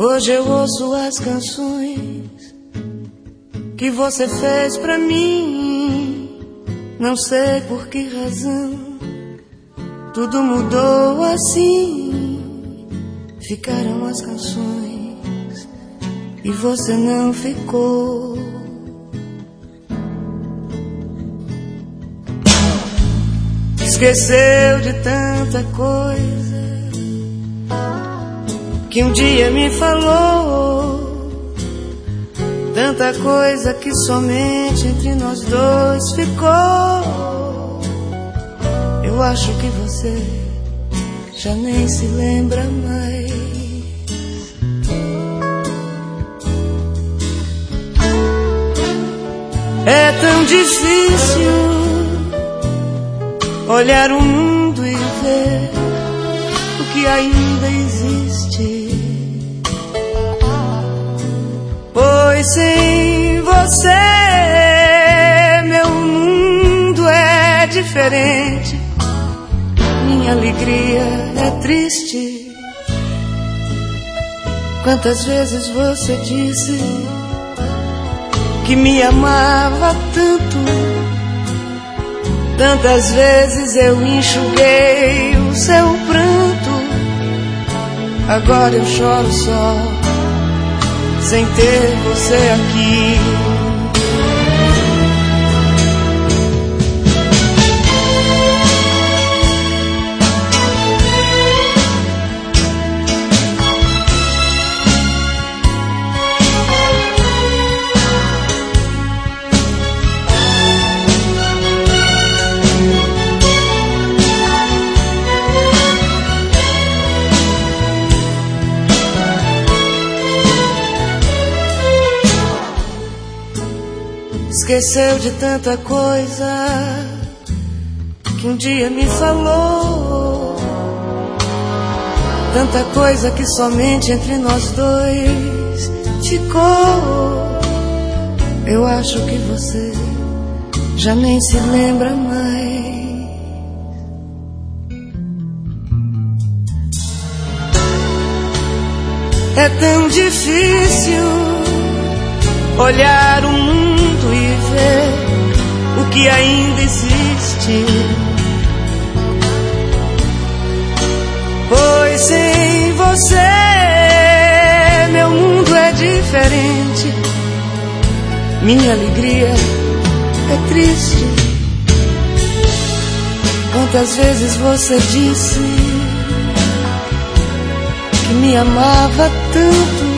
Hoje eu ouço as canções que você fez pra mim. Não sei por que razão tudo mudou assim. Ficaram as canções e você não ficou. Esqueceu de tanta coisa que um dia me falou, tanta coisa que somente entre nós dois ficou. Eu acho que você já nem se lembra mais. É tão difícil olhar o mundo e ver o que ainda existe, pois sem você meu mundo é diferente. Minha alegria é triste. Quantas vezes você disse que me amava tanto, tantas vezes eu enxuguei o seu pranto. Agora eu choro só, sem ter você aqui. Esqueceu de tanta coisa que um dia me falou, tanta coisa que somente entre nós dois ficou. Eu acho que você já nem se lembra mais. É tão difícil olhar o mundo e ver o que ainda existe, pois sem você meu mundo é diferente. Minha alegria é triste. Quantas vezes você disse que me amava tanto,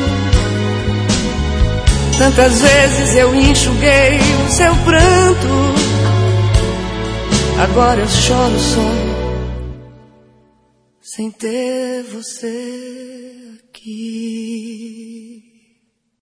tantas vezes eu enxuguei o seu pranto. Agora eu choro só, sem ter você aqui.